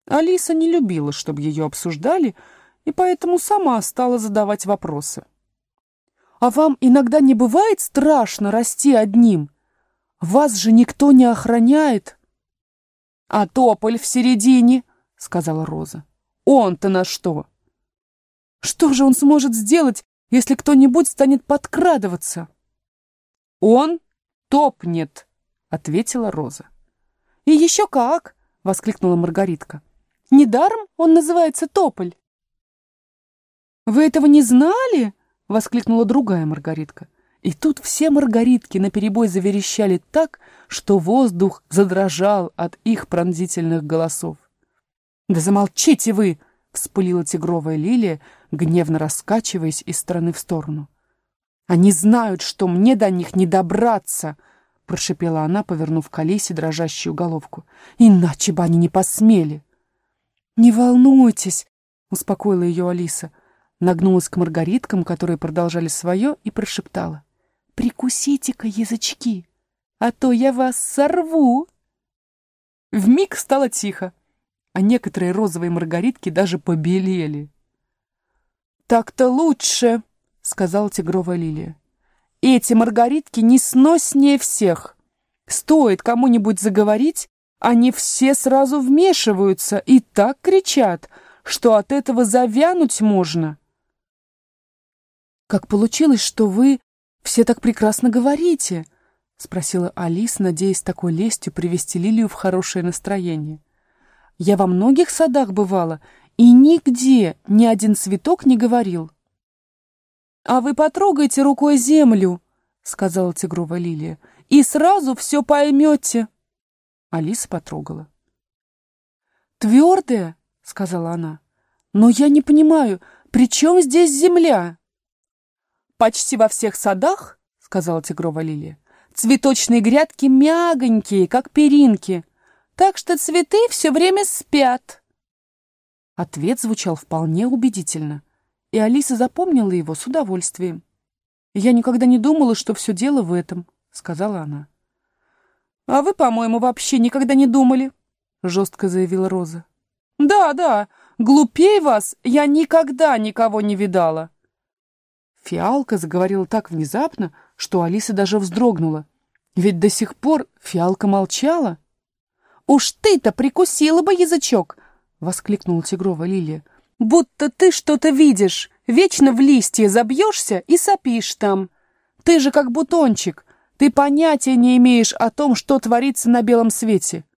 Алиса не любила, чтобы ее обсуждали, и поэтому сама стала задавать вопросы. «А вам иногда не бывает страшно расти одним? Вас же никто не охраняет». «А тополь в середине», — сказала Роза. «Он-то на что?» «Что же он сможет сделать, если кто-нибудь станет подкрадываться?» «Он топнет», — ответила Роза. «И еще как!» — воскликнула Маргаритка. «Недаром он называется тополь». «Вы этого не знали?» — воскликнула другая Маргаритка. И тут все маргаритки наперебой заверещали так, что воздух задрожал от их пронзительных голосов. «Да замолчите вы!» — вспылила тигровая лилия, гневно раскачиваясь из стороны в сторону. «Они знают, что мне до них не добраться!» — прошипела она, повернув к Алисе дрожащую головку. «Иначе бы они не посмели!» «Не волнуйтесь!» — успокоила ее Алиса. Нагнулась к маргариткам, которые продолжали свое, и прошептала. «Прикусите-ка язычки, а то я вас сорву!» Вмиг стало тихо, а некоторые розовые маргаритки даже побелели. «Так-то лучше!» — сказала тигровая лилия. «Эти маргаритки несноснее всех. Стоит кому-нибудь заговорить, они все сразу вмешиваются и так кричат, что от этого завянуть можно». «Как получилось, что вы все так прекрасно говорите?» — спросила Алиса, надеясь такой лестью привести Лилию в хорошее настроение. «Я во многих садах бывала, и нигде ни один цветок не говорил». «А вы потрогайте рукой землю», — сказала тигровая лилия, «и сразу все поймете». Алиса потрогала. «Твердая», — сказала она, — «но я не понимаю, при чем здесь земля?» «Почти во всех садах, — сказала тигровая лилия, — цветочные грядки мягонькие, как перинки, так что цветы все время спят». Ответ звучал вполне убедительно, и Алиса запомнила его с удовольствием. «Я никогда не думала, что все дело в этом», — сказала она. «А вы, по-моему, вообще никогда не думали», — жестко заявила Роза. «Да, глупей вас я никогда никого не видала». Фиалка заговорила так внезапно, что Алиса даже вздрогнула. Ведь до сих пор Фиалка молчала. «Уж ты-то прикусила бы язычок!» — воскликнула тигровая лилия. «Будто ты что-то видишь, вечно в листья забьешься и сопишь там. Ты же как бутончик, ты понятия не имеешь о том, что творится на белом свете.